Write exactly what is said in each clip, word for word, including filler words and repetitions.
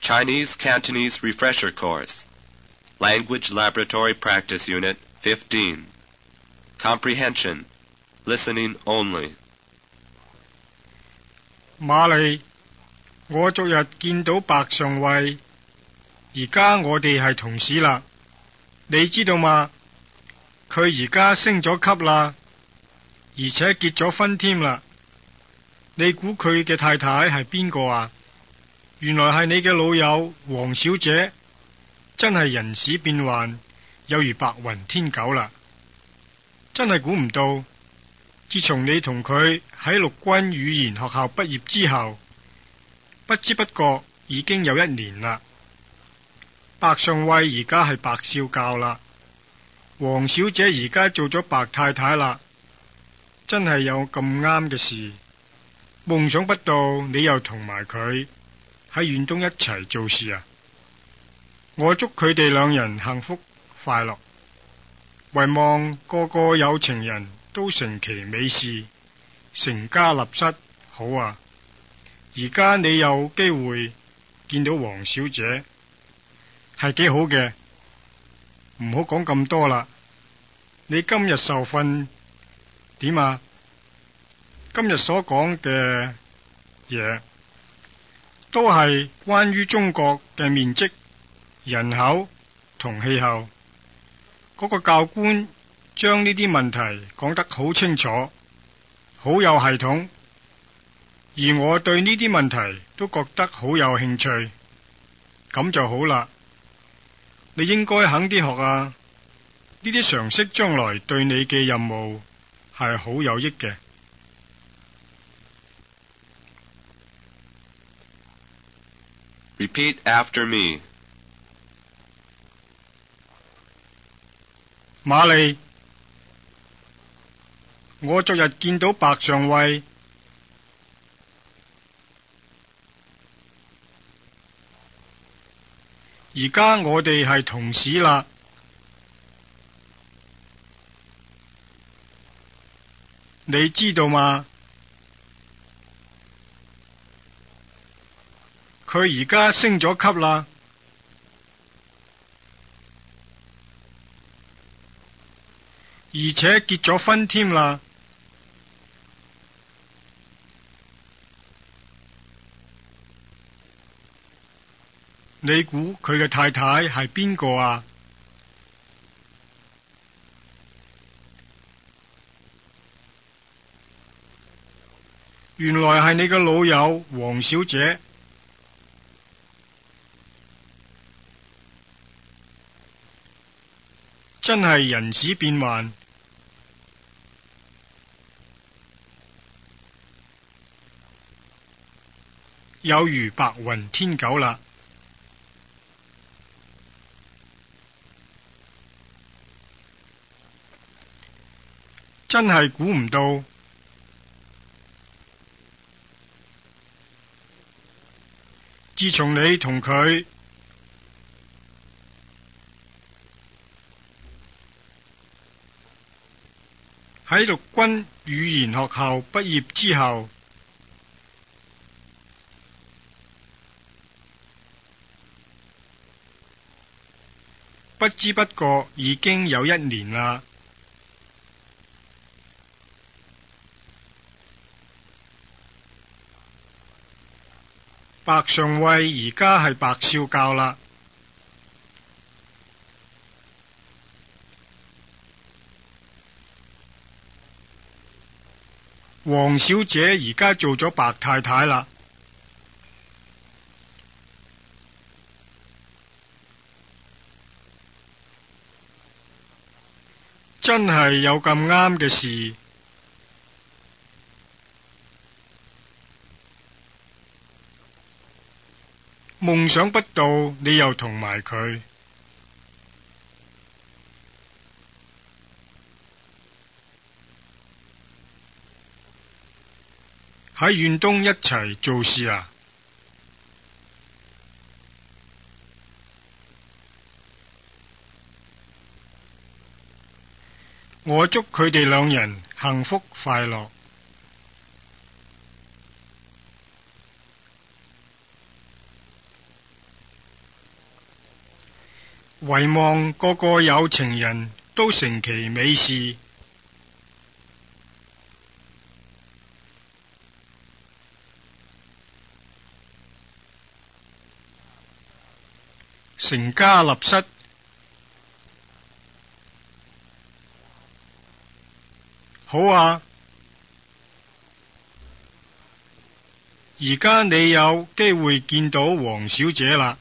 Chinese Cantonese Refresher Course, Language Laboratory Practice Unit fifteen. Comprehension, Listening Only. 瑪麗，我昨日見到白上尉，而家我哋係同事啦。你知道嘛？佢而家升咗級啦，而且結咗婚添啦。你估佢嘅太太係邊個啊？原來係你嘅老友黃小姐，真係人事變幻，有如白雲天狗啦。真係估唔到，自從你同佢喺陸軍語言學校畢業之後，不知不覺已經有一年啦。白上尉而家係白少校啦，黃小姐而家做咗白太太啦。真係有咁啱嘅事，夢想不到你又同埋佢喺遠東一齊做事啊！我祝佢哋兩人幸福快樂，唯望個個有情人都成其美事，成家立室，好啊！而家你有機會見到黃小姐，係幾好嘅，唔好講咁多啦。你今日受訓點啊？今日所講嘅嘢都係關於中國嘅面積、人口同氣候。嗰個教官將呢啲問題講得好清楚，好有系統，而我對呢啲問題都覺得好有興趣，咁就好啦。你應該肯啲學啊，呢啲常識將來對你嘅任務係好有益嘅。 Repeat after me. 瑪麗，我昨日見到白上尉，而家我哋係同事啦。你知道嘛？佢而家升咗級啦，而且結咗婚添啦。你估佢嘅太太係邊個啊？原來係你嘅老友黃小姐。真係人事變幻，有如白雲天狗啦。真係估唔到，自從你同佢喺陸軍語言學校畢業之後，不知不覺已經有一年啦。白上尉而家係白少校啦。黃小姐而家做咗白太太啦。真係有咁啱嘅事，夢想不到你又同埋佢。喺遠東一齊做事啊！我祝佢哋兩人幸福快樂。 唯望個個有情人都成其美事。成家立室。好啊，而家你有機會見到黃小姐啦。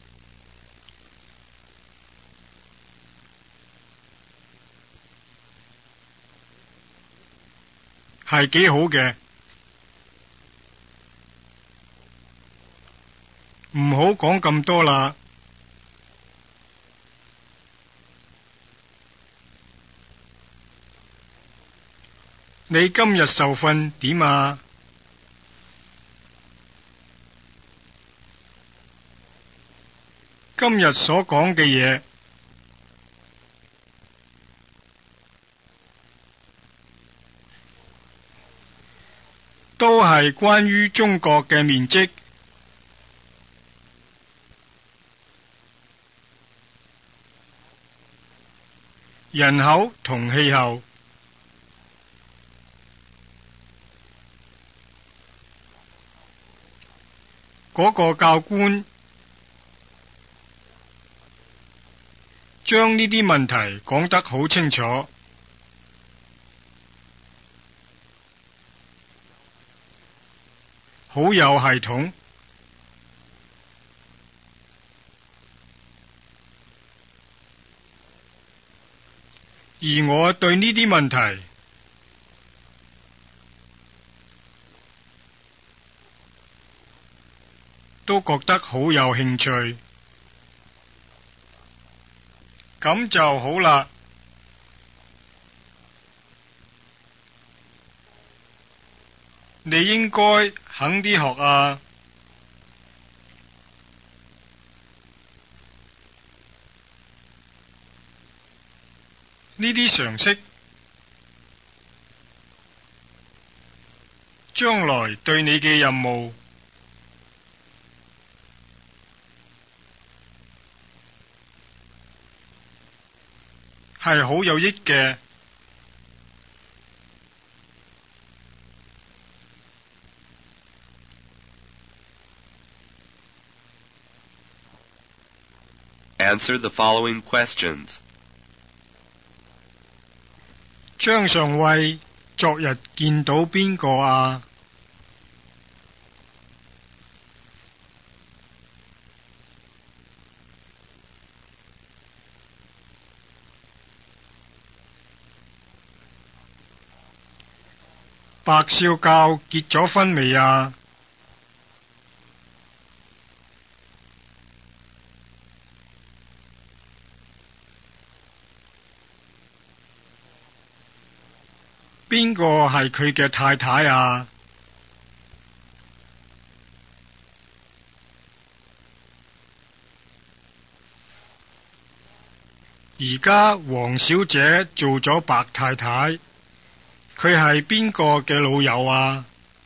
係幾好嘅，唔好講咁多啦。你今日受訓點啊？今日所講嘅嘢都係關於中國嘅面積、人口同氣候。嗰個教官將呢啲問題講得好清楚，好有系統。而我對呢啲問題都覺得好有興趣。咁就好啦。你應該肯啲學啊。呢啲常識將來對你嘅任務係好有益嘅。 Answer the following questions. 張上尉昨日見到邊個啊？白少校結咗婚未啊？邊個係佢嘅太太啊？而家黃小姐做咗白太太，佢係邊個嘅老友啊？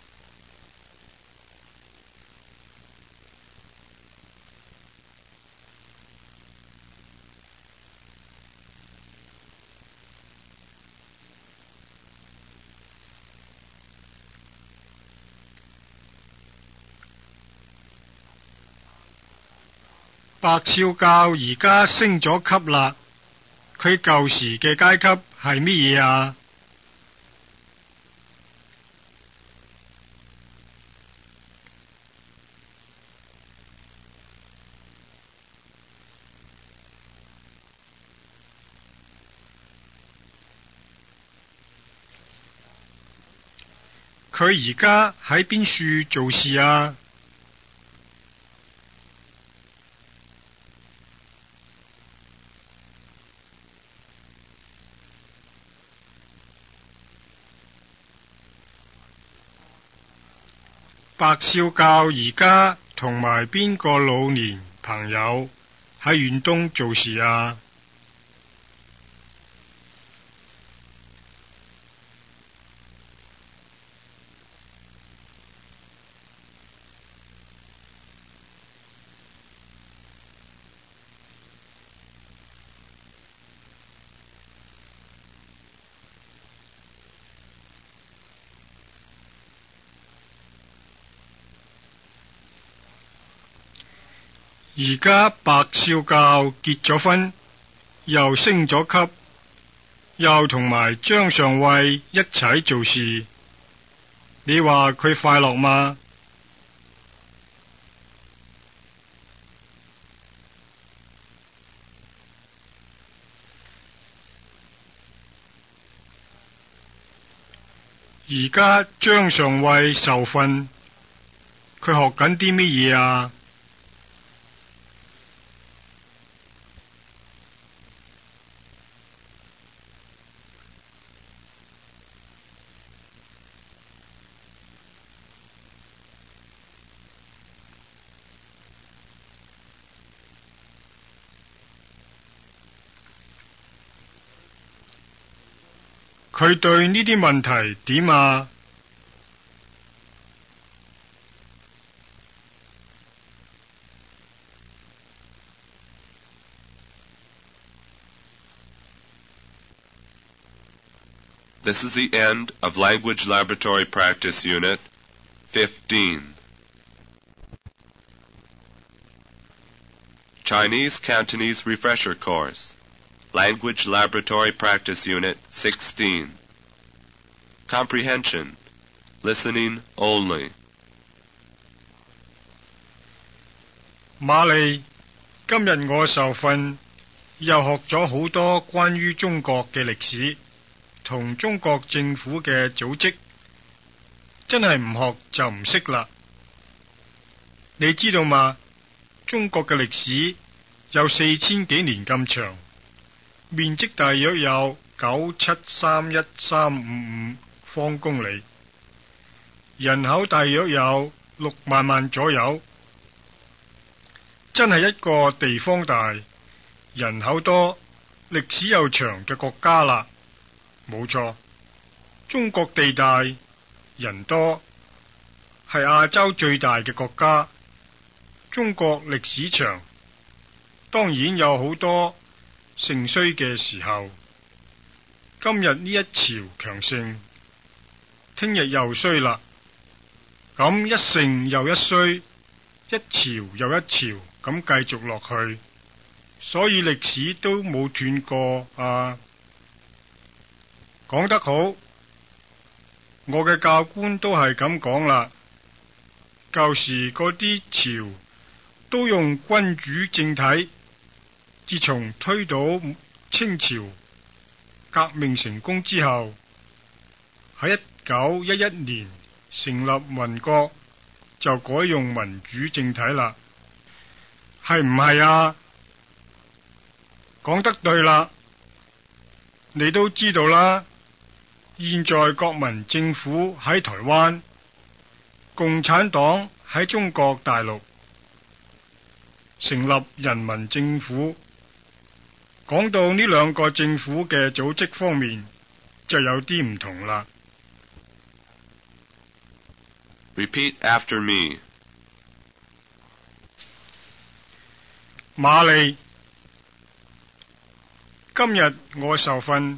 白少校而家升咗級啦，佢舊時嘅階級係乜嘢啊？佢而家喺邊處做事啊？白少校而家同埋邊個老年朋友喺遠東做事啊？ 而家白少教結咗婚，又升咗級，又同埋張上尉一齊做事，你話佢快樂嗎？而家張上尉受訓，佢學緊啲乜嘢啊？佢對呢啲問題點啊 ？This is the end of Language Laboratory Practice Unit fifteen. Chinese Cantonese Refresher Course. Language Laboratory Practice Unit sixteen. Comprehension. Listening only. 瑪麗，今日我受訓，又學咗好多關於中國嘅歷史同中國政府嘅組織，真係唔學就唔識啦。你知道嗎？中國嘅歷史有四千幾年咁長，面積大約有九七三一三五五方公里，人口大約有六萬萬左右，真係一個地方大、人口多、歷史又長嘅國家啦。冇錯，中國地大人多，係亞洲最大嘅國家。中國歷史長，當然有好多盛衰嘅時候。今日呢一朝強盛，聽日又衰啦。咁一盛又一衰，一朝又一朝咁繼續落去，所以歷史都冇斷過啊。講得好，我嘅教官都係咁講啦。舊時嗰啲朝都用君主政體，自從推倒清朝革命成功之後，喺一九一一年成立民國，就改用民主政體啦。係唔係啊？講得對啦，你都知道啦。現在國民政府喺台灣，共產黨喺中國大陸，成立人民政府。講到呢兩個政府嘅組織方面，就有啲唔同啦。 Repeat after me. 瑪麗，今日我受訓，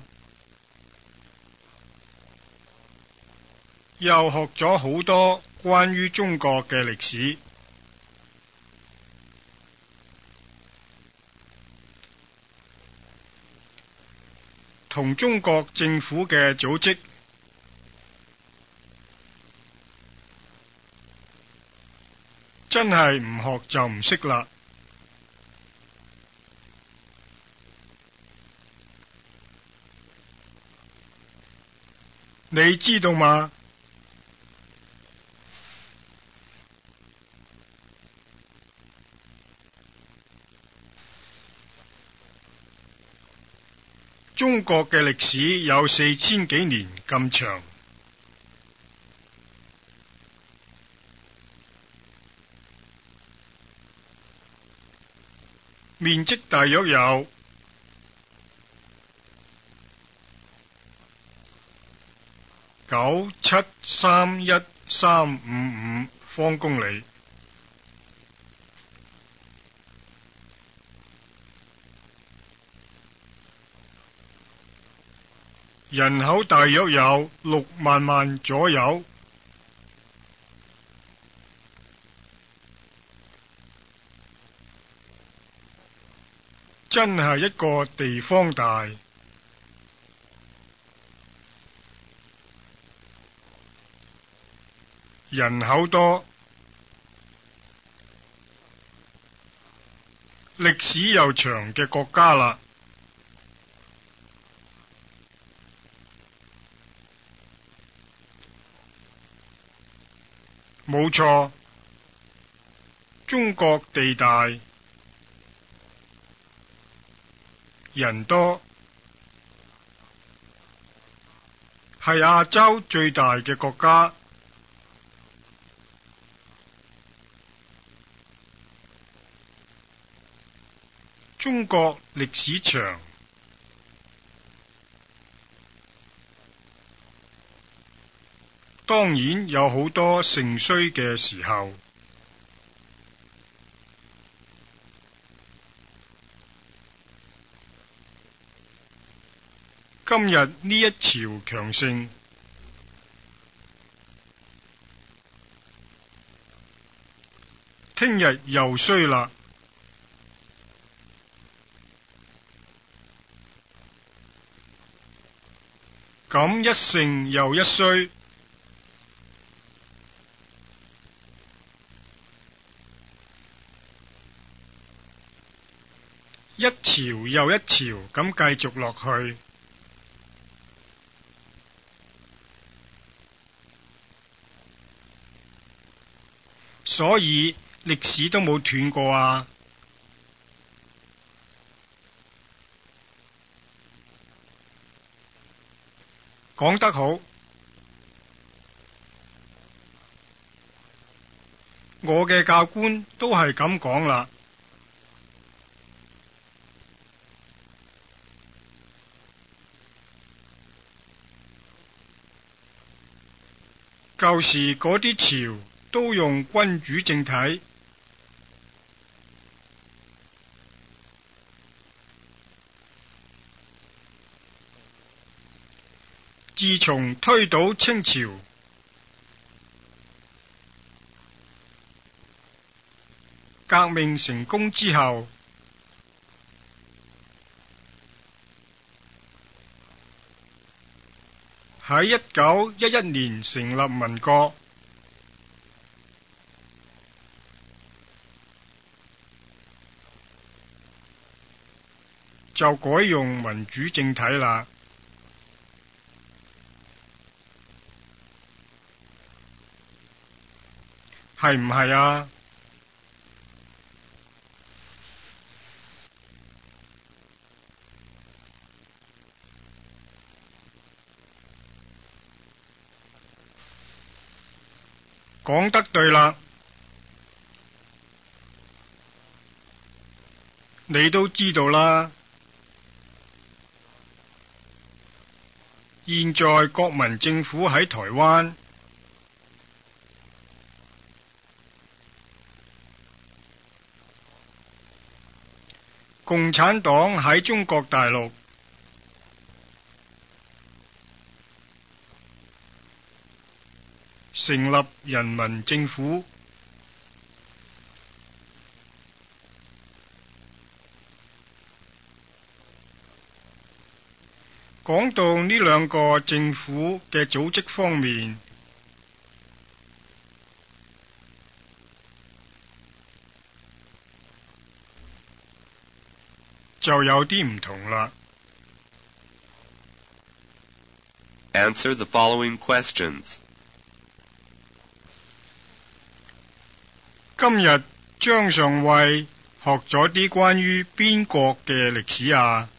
又學咗好多關於中國嘅歷史，同中國政府嘅組織，真係唔學就唔識啦。你知道嗎？中國嘅歷史有四千幾年咁長，面積大約有九七三一三五五方公里，人口大約有六萬萬左右， 真係一個地方大，人口多，歷史悠長嘅國家啦。冇錯，中國地大人多，係亞洲最大嘅國家。中國歷史長，當然有好多盛衰嘅時候。今日呢一朝強盛，聽日又衰啦。咁一盛又一衰，一朝又一朝咁繼續落去。所以歷史都冇斷過啊！講得好，我嘅教官都係咁講啦。舊時嗰啲朝都用君主政體，自從推倒清朝，革命成功之後，喺一九一一年成立民國，就改用民主政體啦。係唔係啊？講得對啦，你都知道啦。現在國民政府喺台灣，共產黨喺中國大陸，成立人民政府。講到呢兩個政府嘅組織方面，就有啲唔同啦。 Answer the following questions. 今日張上尉學咗啲關於邊國嘅歷史啊？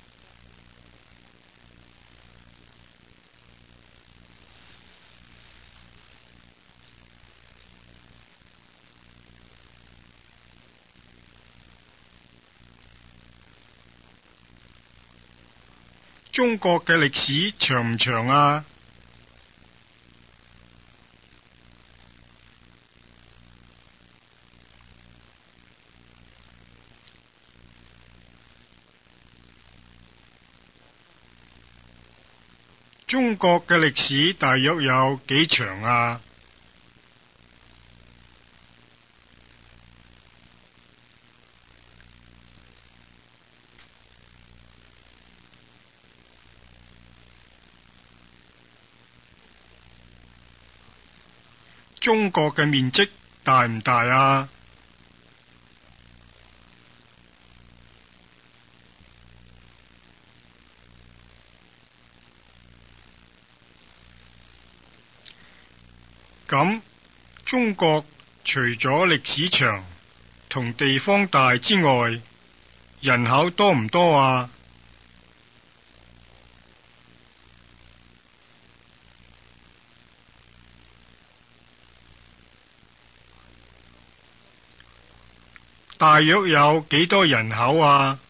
中國嘅歷史長唔長啊？中國嘅歷史大約有幾長啊？ 中國嘅面積大唔大啊？咁中國除咗歷史長同地方大之外，人口多唔多啊？大約有幾多人口啊？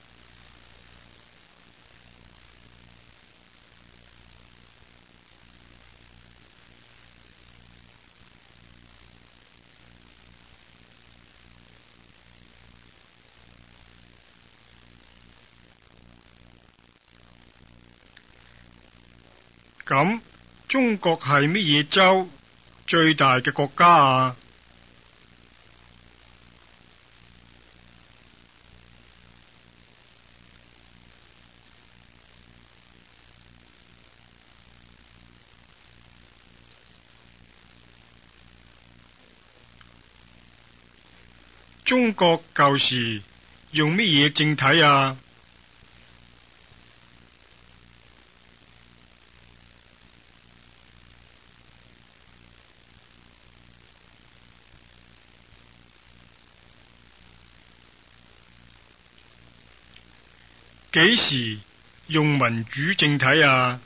咁中國係乜嘢州最大嘅國家啊？中國舊時用乜嘢政體啊？幾時用民主政體啊？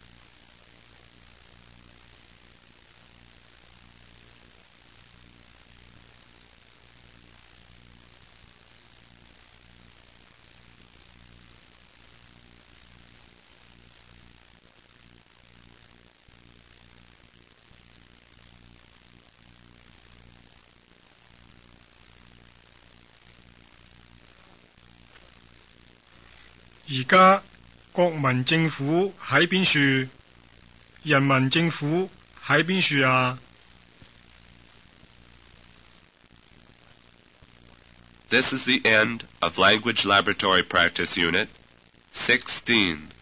而家國民政府喺邊處？人民政府喺邊處啊？ This is the end of Language Laboratory Practice Unit sixteen.